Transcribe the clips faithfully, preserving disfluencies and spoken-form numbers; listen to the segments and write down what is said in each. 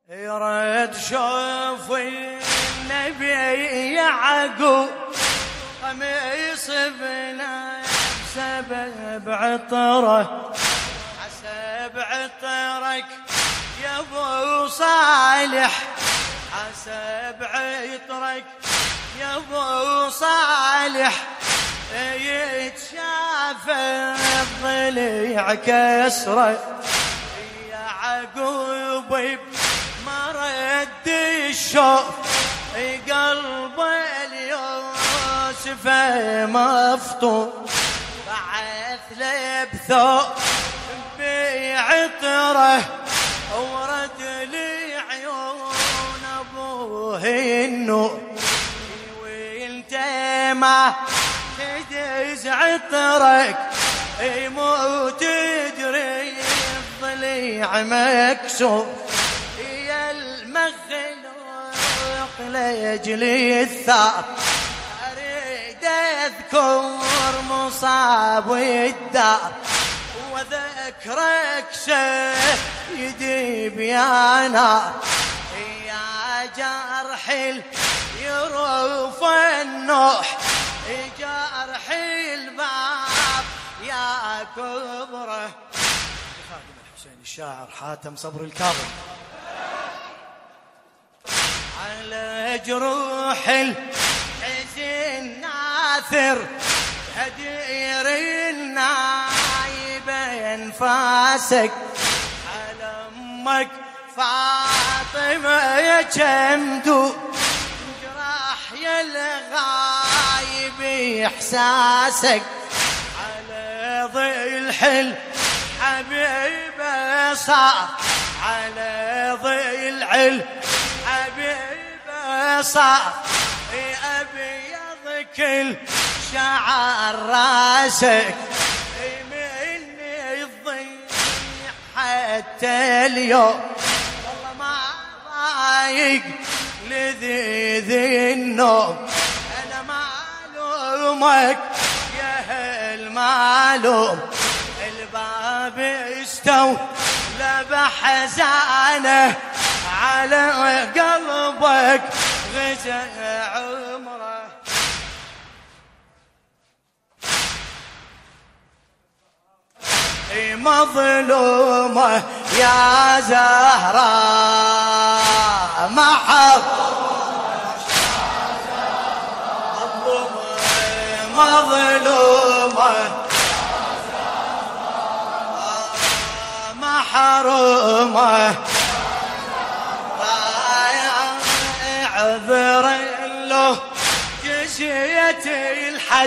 يرد شوف النبي يعقوب قميص بنا بسبب عطره حسب عطرك يا ابو صالح حسب عطرك يا ابو صالح يتشاف الضليع كسره يعقوب بمرد الشوف قلب اليوسف مفطور بعث له بثوب بعطره ورد لي عيون ابوه النور وانت ما تدز عطرك يموت تدري الضليع مكسور يا المخلوق لاجلي الثار اريد اذكر مصاب الدار وذكرك سيدي بيا نار يا جرح يروف النوح جرح الباب يا كبره. خادم الحسين الشاعر حاتم صبر الكاظم على جروح الحزن ناثر هدير النايب انفاسك على امك فاطمه يا جمدو جراح يا الغايب احساسك على ضي الحل حبيبه صار على ضي العل حبيبه صار ابيض كل شعر راسك مني الضيع حتى اليوم والله ما ضايق لذيذ النوم انا معلومك يا هالمعلوم الباب استوى بحزانه على قلبك غزا عمره. مظلومه يا زهراء محب مظلومه محرومه عذر له جزية الحد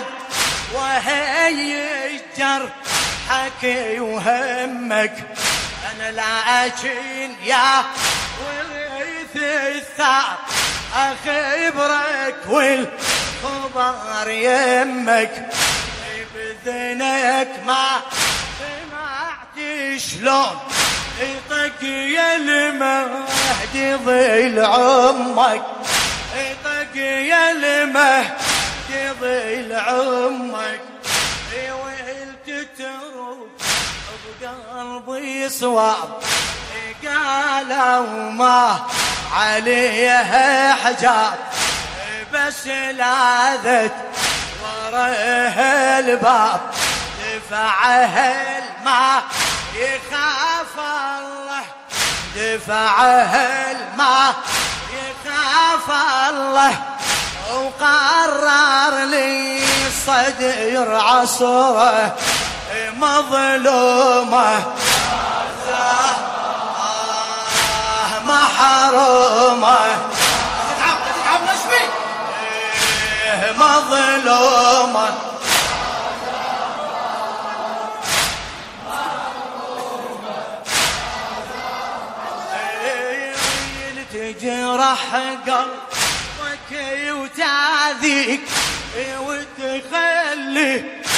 وهي الجر حكي وهمك انا لكن يا ورث الثار اخبرك والخبر يمك بذنك ما سمعت شلون يطق يا المهدي ظل عمك يطق يا المهدي ظل عمك ويلتترك بقلبي صواب قالوا ما عليها حجاب بس لاذت وراه الباب دفعها الماء يخاف الله دفعها الماء يخاف الله وقرر لي الصدر عصره مظلومه محرومه مظلومه تجرح قلبك وتعذيك وتخلي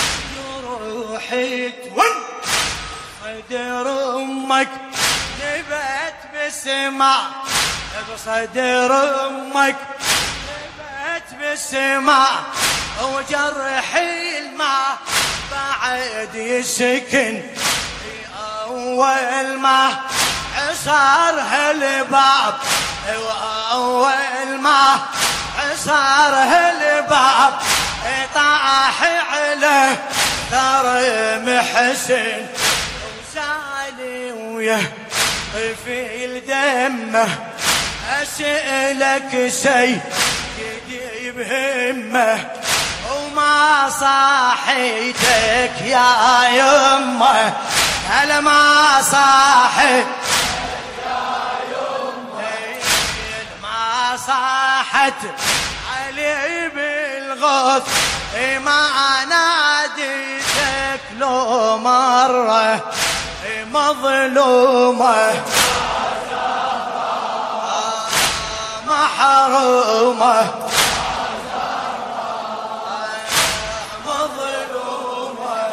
جروحي تون صدر امك نبت بالسماء بصدر امك نبت بالسماء وجرحي الماء بعد يسكن اول ما عصار هالباب وأول ما عصار هالباب طاح عليه ثرم حسن وسالي ويه في الدمه أسألك سيدي بهمه وما صاحيتك يا يمه هلا ما صاحت يا يمه ما صاحت علي بالغوث ما ناديتك لو مرة مظلومة محرومة مظلومة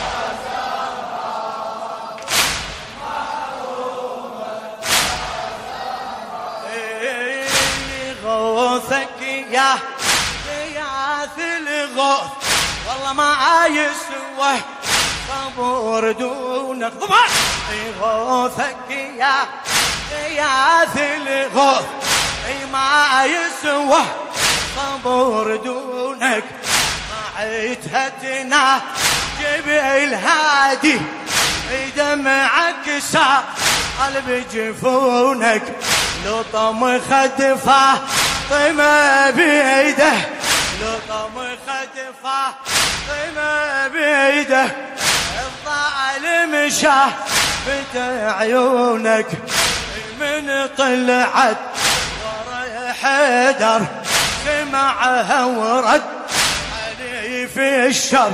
غوثك يا غياث الغوث والله ما يسوى صبر دونك ضبع غوثك يا غياث الغوث ما يسوى صبر دونك ما عتهتنا جبل هادي دمعك سار قلب جفونك لطم خدفه طمى بيده لطم خدفه طمى بيده الظالم شافت عيونك من طلعت ورا حيدر سمعها ورد علي في الشر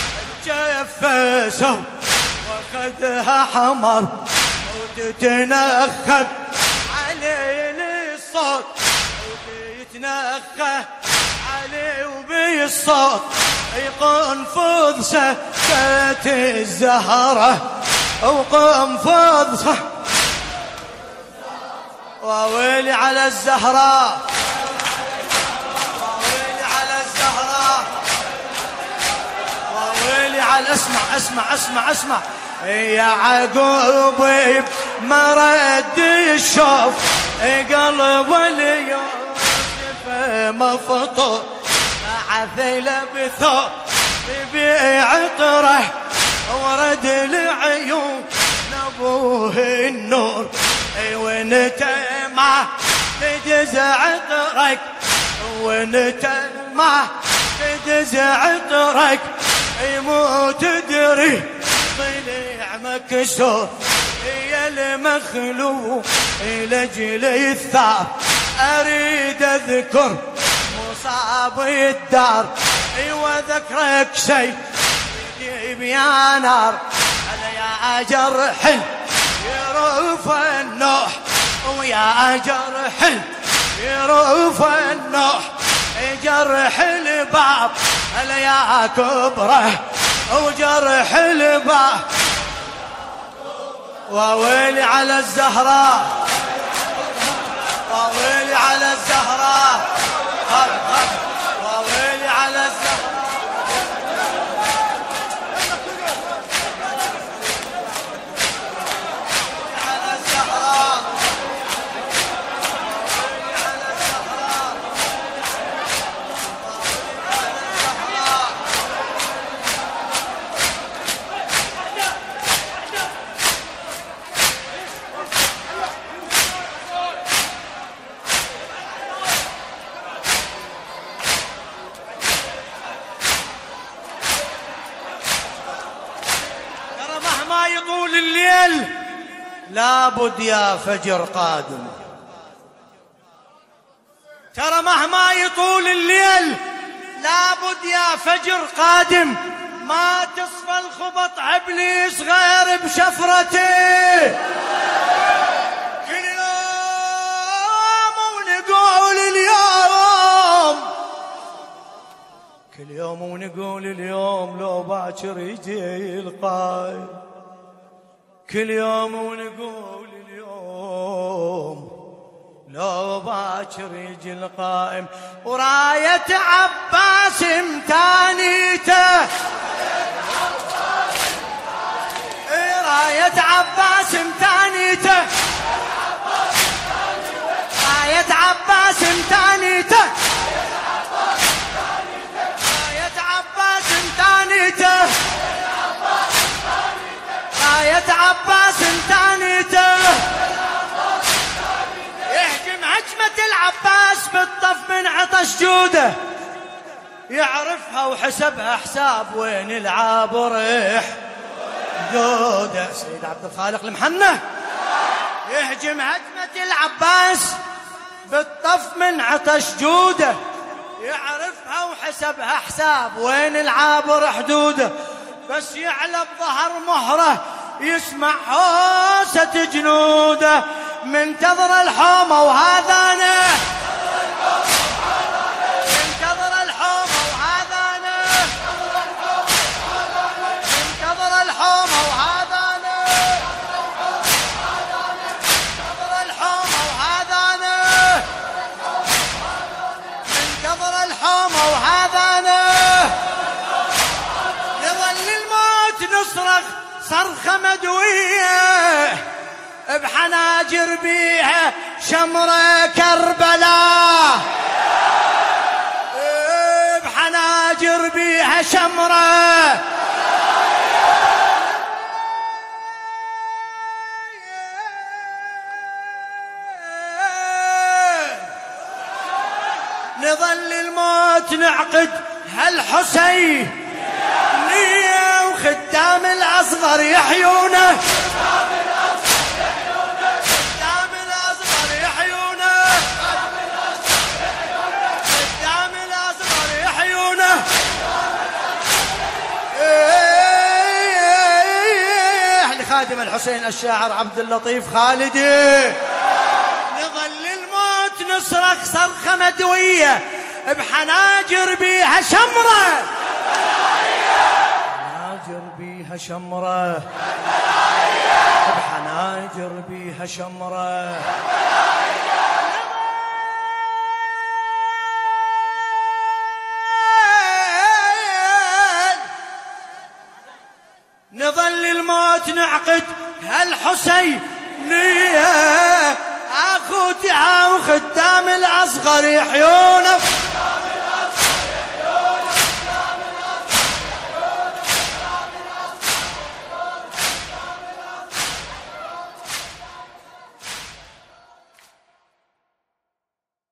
جفسه واخذها حمر وتتنخب علي الصوت وتتنخب علي وبالصوت يقنفض سكت الزهرة وقنفض وويلي على الزهراء وويلي على الزهراء وويلي على اسمع اسمع اسمع اسمع يا عقوب مرد الشوف قلب اليوسف مفطور عثيل بثوب بعطره ورد العيون نبوه النور وانت ما تجز عطرك وانت ما تجز عطرك يموت دري ضلع مكسور هي المخلوق لجل الثار اريد اذكر مصاب الدار وذكرك شيء يجيب يا نار انا يا جرح يروف النوح ويا جرح يروف النوح جرح الباب هلا يا كبره وجرح الباب وويلي على الزهراء وويلي على الزهراء وويلي على الزهراء يطول الليل لابد يا فجر قادم ترى مهما يطول الليل لابد يا فجر قادم ما تصفى الخبط عبلي صغير بشفرته كل يوم ونقول اليوم كل يوم ونقول اليوم لو باكر يجي القايم كل يوم ونقول اليوم لو باكر يجي القائم وراية عباس متانيته راية عباس متانيته شجوده يعرفها وحسبها حساب وين العابر حدوده. سيد عبد الخالق المحنة يهجم هجمة العباس بالطف من عطش جوده يعرفها وحسبها حساب وين العابر حدوده. بس يعلى بظهر مهره يسمع هوسة جنوده منتظر الحومة وهذا أنا منتظر الحومة وهذا أنا منتظر الحومة وهذا أنا منتظر الحومة وهذا أنا منتظر الحومة وهذا أنا. يظل الموت نصرخ صرخة مدوية بحناجر بيها شمرة كربلاء بحناجر بيها شمرة نظل الموت نعقد هالحسين نية وخدام الأصغر يحيونه خدام الأصغر يحيونه خدام الأصغر يحيونه لخادم الحسين الشاعر عبد اللطيف خالدي. نظل الموت نصرخ صرخة مدوية بحناجر بيها شمرة بحناجر بيها شمرة بحناجر بيها شمرة. نظل الموت نعقد هالحسينية اخوتها وخدام الاصغر يحيونه